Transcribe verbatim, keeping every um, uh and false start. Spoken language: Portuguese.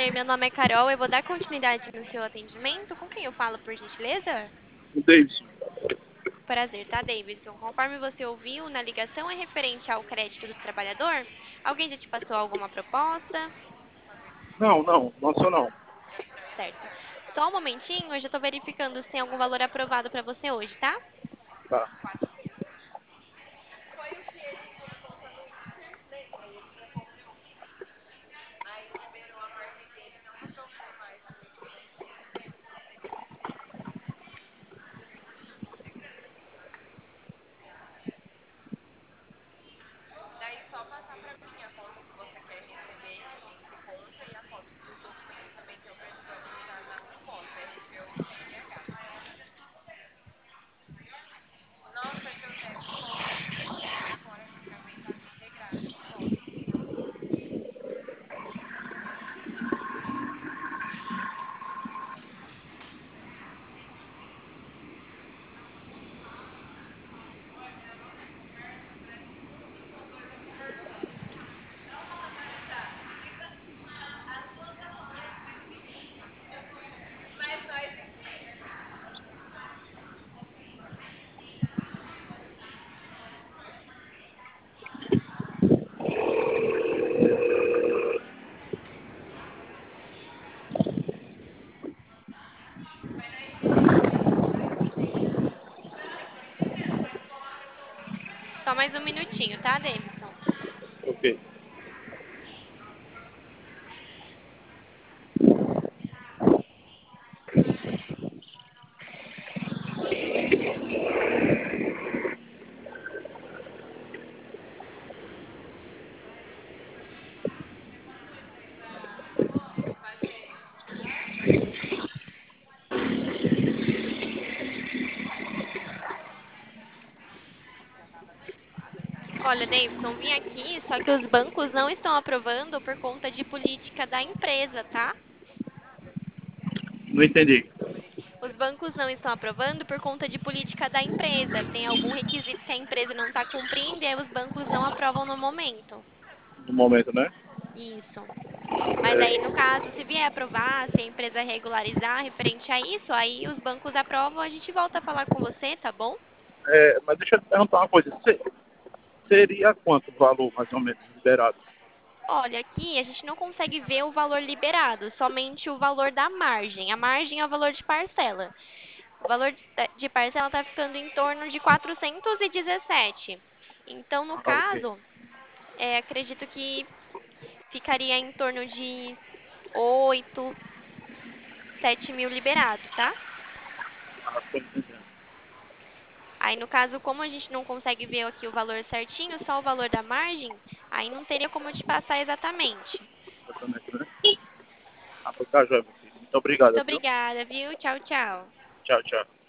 prazer. Meu nome é Carol. Eu vou dar continuidade no seu atendimento. Com quem eu falo, por gentileza? O Davidson. Prazer, tá, Davidson? Conforme você ouviu, na ligação é referente ao crédito do trabalhador? Alguém já te passou alguma proposta? Não, não, não sou não. Certo. Só um momentinho, eu já tô verificando se tem algum valor aprovado pra você hoje, tá? Tá. Só mais um minutinho, tá, Davidson? Ok. Olha, Davidson, vim aqui, só que os bancos não estão aprovando por conta de política da empresa, tá? Não entendi. Os bancos não estão aprovando por conta de política da empresa. Tem algum requisito que a empresa não está cumprindo e aí os bancos não aprovam no momento. No momento, né? Isso. Mas aí, no caso, se vier aprovar, se a empresa regularizar referente a isso, aí os bancos aprovam, a gente volta a falar com você, tá bom? É, mas deixa eu te perguntar uma coisa. Se- seria quanto o valor, mais ou menos, liberado? Olha, aqui a gente não consegue ver o valor liberado, somente o valor da margem. A margem é o valor de parcela. O valor de de parcela está ficando em torno de quatrocentos e dezessete. Então, no Ah, ok. caso, é, acredito que ficaria em torno de oito, sete mil liberado, tá? Ah, tô entendendo. Aí, no caso, como a gente não consegue ver aqui o valor certinho, só o valor da margem, aí não teria como eu te passar exatamente. Exatamente, né? Ah, foi tá, joia, meu filho. Muito obrigado, Muito viu? obrigada, viu? Tchau, tchau. Tchau, tchau.